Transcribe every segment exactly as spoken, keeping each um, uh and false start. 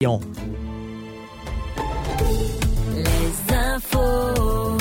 Les infos.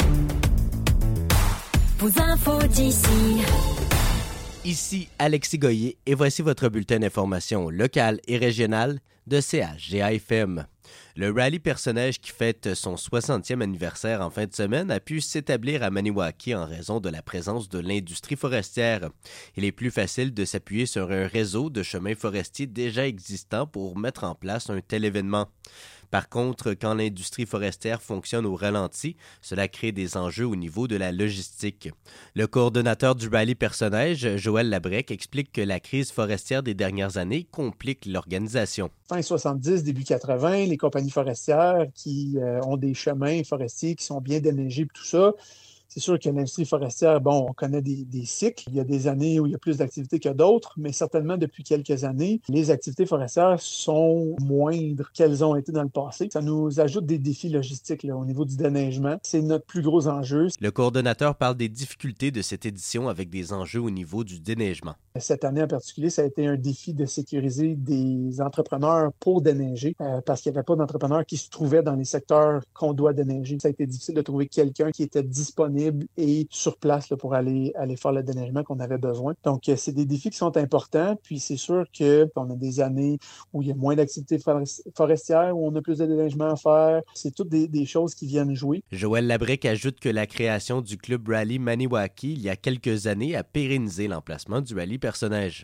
Vos infos d'ici. Ici Alexis Goyer et voici votre bulletin d'information locale et régionale de C H G A F M. Le rallye personnage qui fête son soixantième anniversaire en fin de semaine a pu s'établir à Maniwaki en raison de la présence de l'industrie forestière. Il est plus facile de s'appuyer sur un réseau de chemins forestiers déjà existants pour mettre en place un tel événement. Par contre, quand l'industrie forestière fonctionne au ralenti, cela crée des enjeux au niveau de la logistique. Le coordonnateur du rallye personnage, Joël Labrec, explique que la crise forestière des dernières années complique l'organisation. Fin soixante-dix, début quatre-vingts, les compagnies forestières qui euh, ont des chemins forestiers qui sont bien déneigés et tout ça. C'est sûr que l'industrie forestière, bon, on connaît des, des cycles. Il y a des années où il y a plus d'activités que d'autres, mais certainement depuis quelques années, les activités forestières sont moindres qu'elles ont été dans le passé. Ça nous ajoute des défis logistiques là, au niveau du déneigement. C'est notre plus gros enjeu. Le coordonnateur parle des difficultés de cette édition avec des enjeux au niveau du déneigement. Cette année en particulier, ça a été un défi de sécuriser des entrepreneurs pour déneiger euh, parce qu'il n'y avait pas d'entrepreneurs qui se trouvaient dans les secteurs qu'on doit déneiger. Ça a été difficile de trouver quelqu'un qui était disponible et sur place là, pour aller, aller faire le déneigement qu'on avait besoin. Donc, euh, c'est des défis qui sont importants. Puis, c'est sûr qu'on a des années où il y a moins d'activités forestières, où on a plus de déneigement à faire. C'est toutes des, des choses qui viennent jouer. Joël Labrec ajoute que la création du club Rallye Maniwaki il y a quelques années a pérennisé l'emplacement du rallye personnage.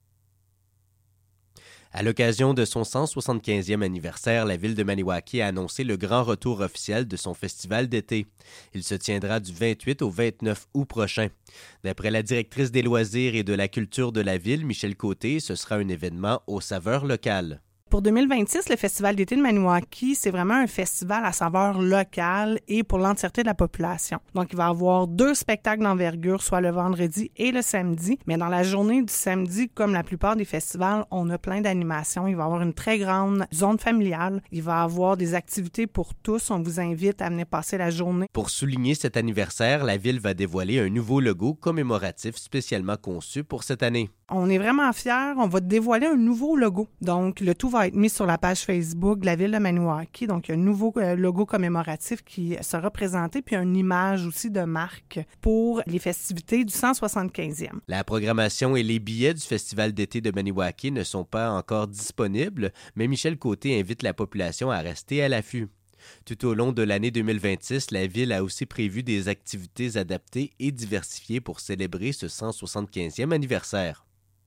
À l'occasion de son cent soixante-quinzième anniversaire, la ville de Maniwaki a annoncé le grand retour officiel de son festival d'été. Il se tiendra du vingt-huit au vingt-neuf août prochain. D'après la directrice des loisirs et de la culture de la ville, Michel Côté, ce sera un événement aux saveurs locales. Pour deux mille vingt-six, le Festival d'été de Maniwaki, c'est vraiment un festival à saveur locale et pour l'entièreté de la population. Donc, il va y avoir deux spectacles d'envergure, soit le vendredi et le samedi. Mais dans la journée du samedi, comme la plupart des festivals, on a plein d'animations. Il va y avoir une très grande zone familiale. Il va y avoir des activités pour tous. On vous invite à venir passer la journée. Pour souligner cet anniversaire, la ville va dévoiler un nouveau logo commémoratif spécialement conçu pour cette année. On est vraiment fiers. On va dévoiler un nouveau logo. Donc, le tout va être mis sur la page Facebook de la ville de Maniwaki. Donc, il y a un nouveau logo commémoratif qui sera présenté, puis une image aussi de marque pour les festivités du cent soixante-quinzième. La programmation et les billets du Festival d'été de Maniwaki ne sont pas encore disponibles, mais Michel Côté invite la population à rester à l'affût. Tout au long de l'année deux mille vingt-six, la ville a aussi prévu des activités adaptées et diversifiées pour célébrer ce cent soixante-quinzième anniversaire.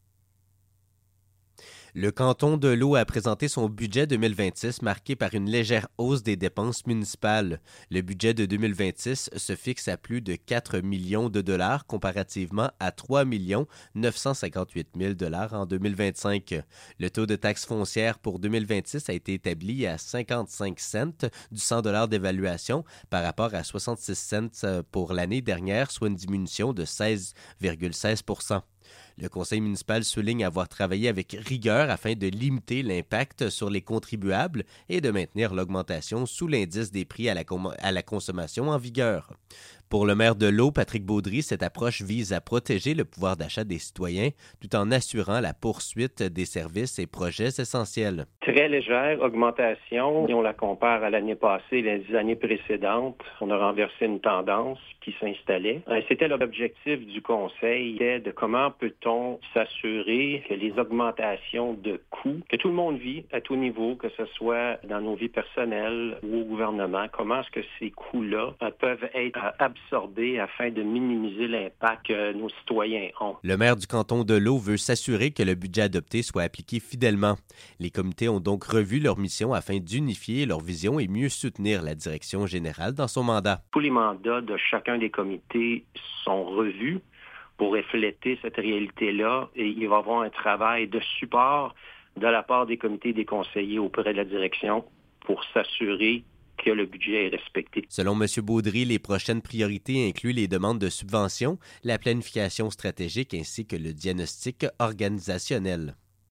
Le canton de l'Eau a présenté son budget deux mille vingt-six marqué par une légère hausse des dépenses municipales. Le budget de deux mille vingt-six se fixe à plus de quatre millions de dollars comparativement à trois millions neuf cent cinquante-huit mille dollars en deux mille vingt-cinq. Le taux de taxe foncière pour deux mille vingt-six a été établi à cinquante-cinq cents du cent dollars d'évaluation par rapport à soixante-six cents pour l'année dernière, soit une diminution de seize virgule seize pour cent. Le conseil municipal souligne avoir travaillé avec rigueur afin de limiter l'impact sur les contribuables et de maintenir l'augmentation sous l'indice des prix à la, com- à la consommation en vigueur. Pour le maire de l'Eau, Patrick Baudry, cette approche vise à protéger le pouvoir d'achat des citoyens tout en assurant la poursuite des services et projets essentiels. Très légère augmentation. Si on la compare à l'année passée, les années précédentes, on a renversé une tendance qui s'installait. C'était l'objectif du conseil, c'était de comment peut-on s'assurer que les augmentations de coûts que tout le monde vit à tout niveau, que ce soit dans nos vies personnelles ou au gouvernement, comment est-ce que ces coûts-là peuvent être absorbés afin de minimiser l'impact que nos citoyens ont. Le maire du canton de l'Eau veut s'assurer que le budget adopté soit appliqué fidèlement. Les comités ont donc revu leur mission afin d'unifier leur vision et mieux soutenir la direction générale dans son mandat. Tous les mandats de chacun des comités sont revus pour refléter cette réalité-là et il va y avoir un travail de support de la part des comités et des conseillers auprès de la direction pour s'assurer que le budget est respecté. Selon M. Baudry, les prochaines priorités incluent les demandes de subventions, la planification stratégique ainsi que le diagnostic organisationnel.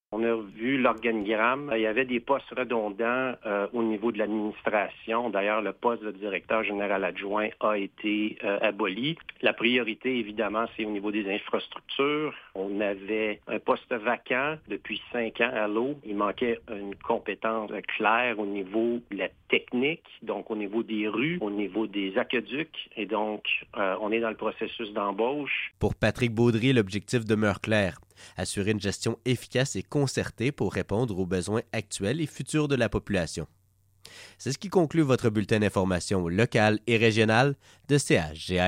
On a vu l'organigramme. Il y avait des postes redondants euh, au niveau de l'administration. D'ailleurs, le poste de directeur général adjoint a été euh, aboli. La priorité, évidemment, c'est au niveau des infrastructures. On avait un poste vacant depuis cinq ans à l'eau. Il manquait une compétence claire au niveau de la technique, donc au niveau des rues, au niveau des aqueducs. Et donc, euh, on est dans le processus d'embauche. Pour Patrick Baudry, l'objectif demeure clair. Assurer une gestion efficace et concertée pour répondre aux besoins actuels et futurs de la population. C'est ce qui conclut votre bulletin d'information locale et régionale de C H G A.